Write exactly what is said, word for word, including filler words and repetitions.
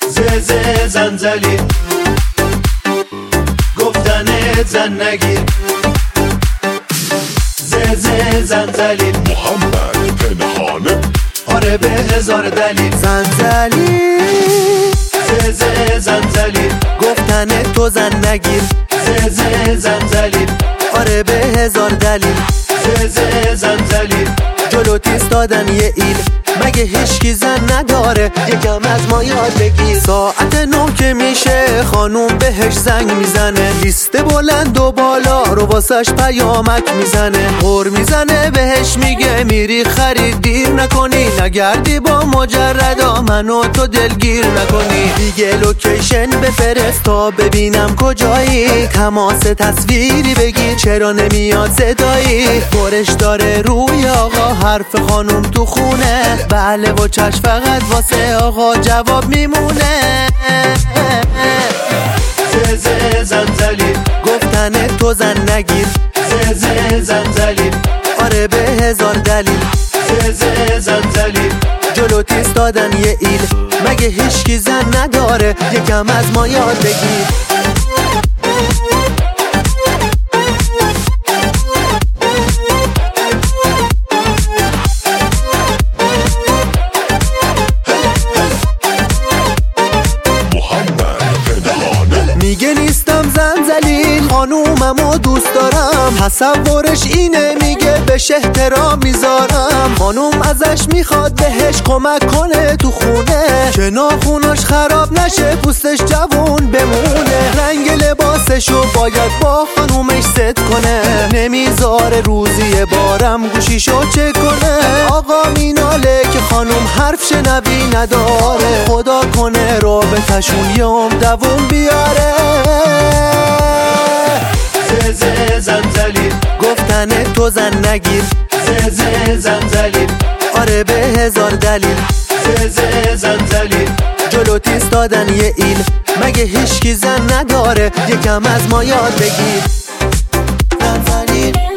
ز زنزلی گفتنت زن نگیر ز زنزلی محمد پنهانه آره به هزار دلیل زنزلی ز زنزلی گفتن تو زن نگیر ز زنزلی آره به هزار دلیل ز زنزلی جلوت ایستادن یه ایل مگه هیچکی زن نداره یکم از ما یاد بگیر ساعت نه که میشه خانوم بهش زنگ میزنه لیست بلند و بالا رو واسش پیامک میزنه غر میزنه بهش میگه میری خرید دیر نکنی نگردی با مجردا منو تو دلگیر نکنی دیگه لوکیشن بفرست تا ببینم کجایی تماس تصویری بگی چرا نمیاد صدایی برش داره روی آقا حرف خانوم تو خونه بله و چشم فقط واسه آقا جواب میمونه ز زنزلی گفتن تو زن نگیر ز زنزلی آره به هزار دلیل ز زنزلی جلوت ایستادن یه ایل مگه هیچکی زن نداره یکم از ما یاد بگیر میگه نیستم زنزلیل خانوممو دوست دارم تصورش اینه میگه بهش احترام میذارم خانوم ازش میخواد بهش کمک کنه تو خونه که ناخوناش خراب نشه پوستش جوون بمونه رنگ لباسشو باید با خانومش ست کنه نمیذاره روزی بارم گوشیشو چک کنه آقا میناله که خانوم حرف شنوی نداره خدا کنه رابطشون یوم دووم بیاره ز زنزلی گفتن تو زن نگیر ز زنزلی آره به هزار دلیل ز زنزلی جلوت ایستادن یه ایل مگه هیچکی زن نداره یکم از ما یاد بگیر زنزلی